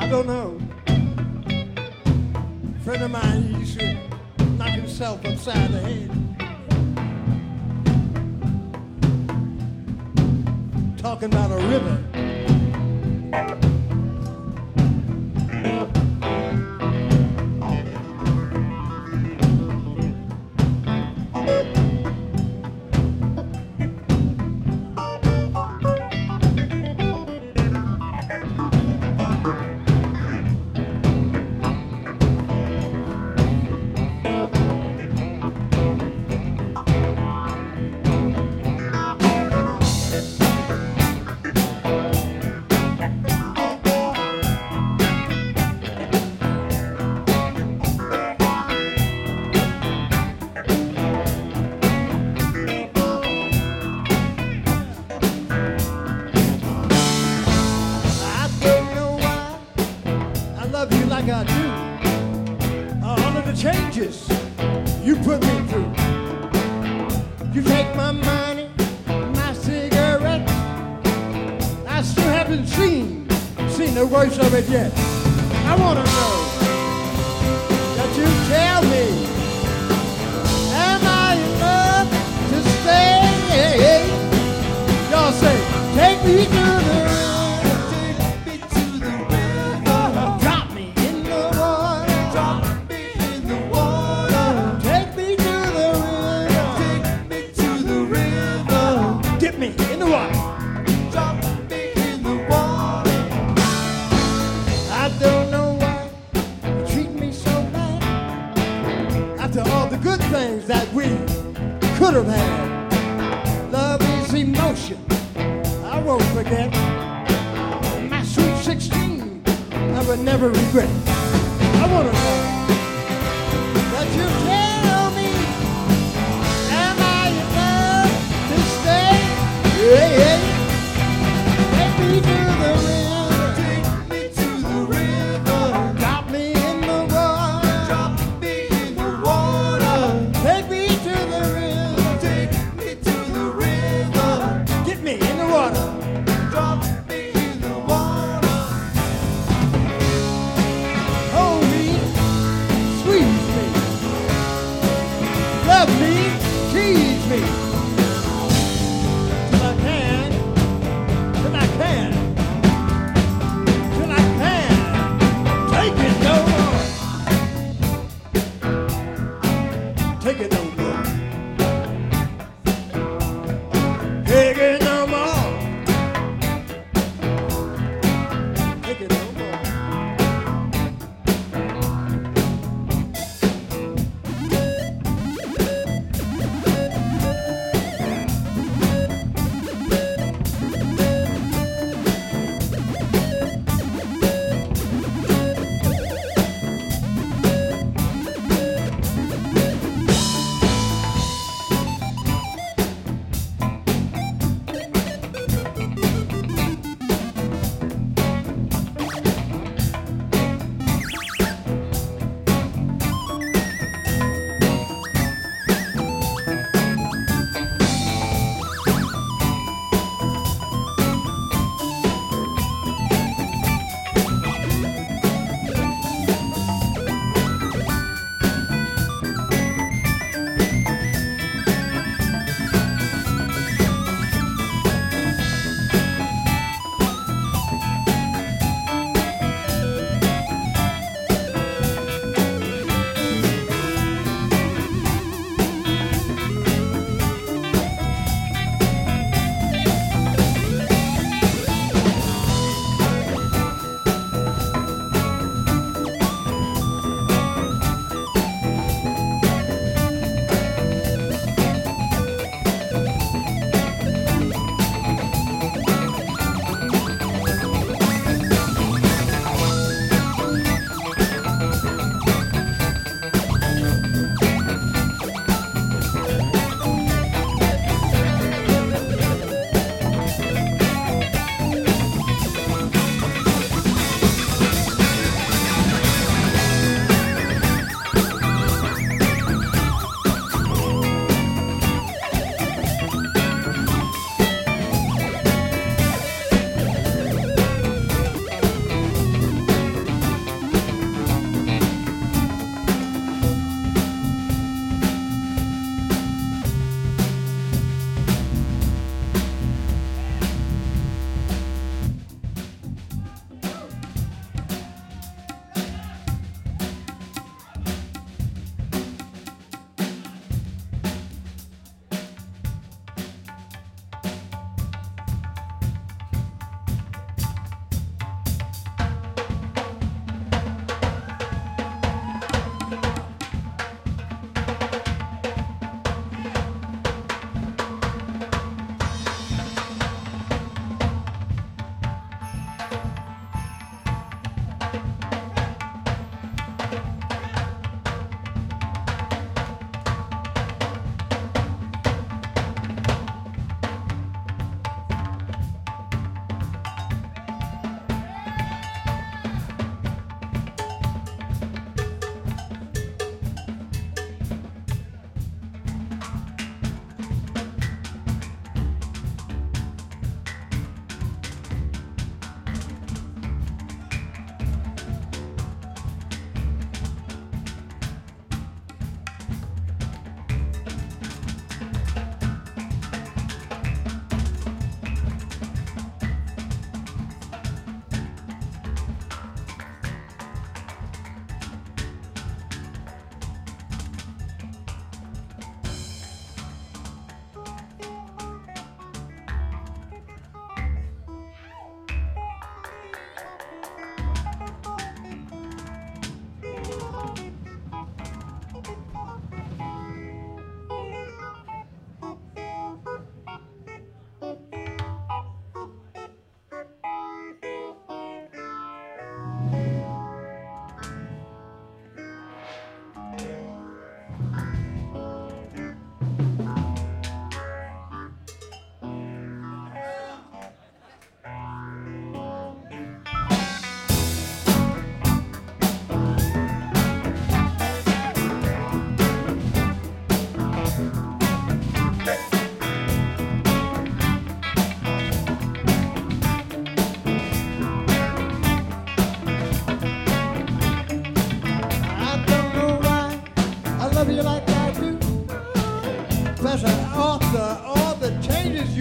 don't know. A friend of mine, he used to knock himself upside the head. Talking about a river. Like I do, all of the changes you put me through. You take my money, my cigarettes. I still haven't seen the worst of it yet. I want to know that you tell me, am I enough to stay? Y'all say, take me to the things that we could have had. Love is emotion, I won't forget. My sweet 16, I would never regret. I want to know that you tell me, am I enough to stay? Yeah, yeah. Take me to the river, take me to the river, drop me in the water, drop me in the water. Take me to the river, take me to the river, get me in the water, drop me in the water. Hold me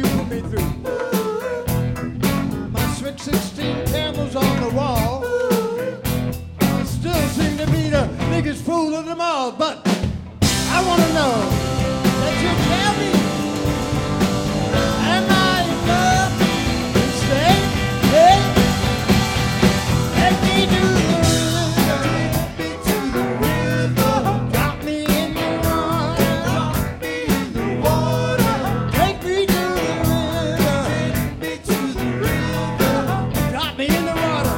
put me through. My Sweet 16 candles on the wall still seem to be the biggest fool of them all. But I want to know that you tell me, am I in love to stay? Hey, take me to the river, drop me in the water, take me to the river, drop me in the water,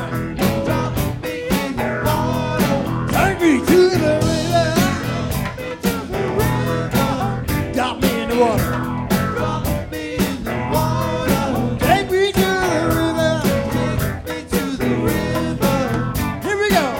take me to the river, drop me in the water. Take me to the river. Here we go.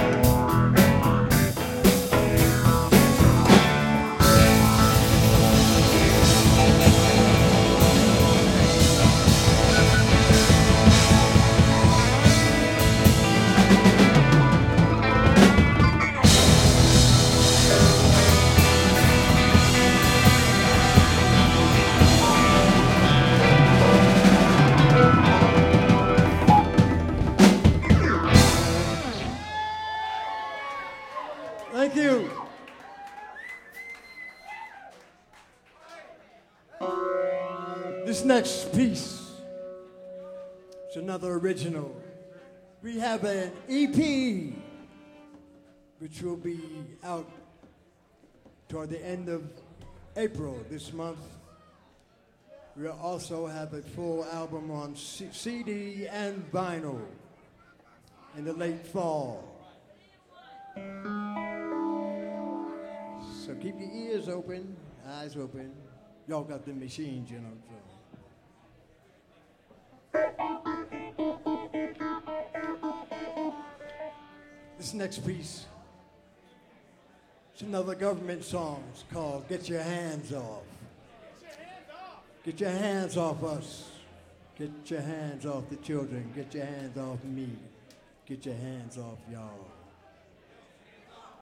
Thank you. This next piece is another original. We have an EP which will be out toward the end of April this month. We'll also have a full album on CD and vinyl in the late fall. So keep your ears open, eyes open. Y'all got the machines, you know. So. This next piece, it's another government song. It's called Get Your Hands Off. Get your hands off us. Get your hands off the children. Get your hands off me. Get your hands off y'all.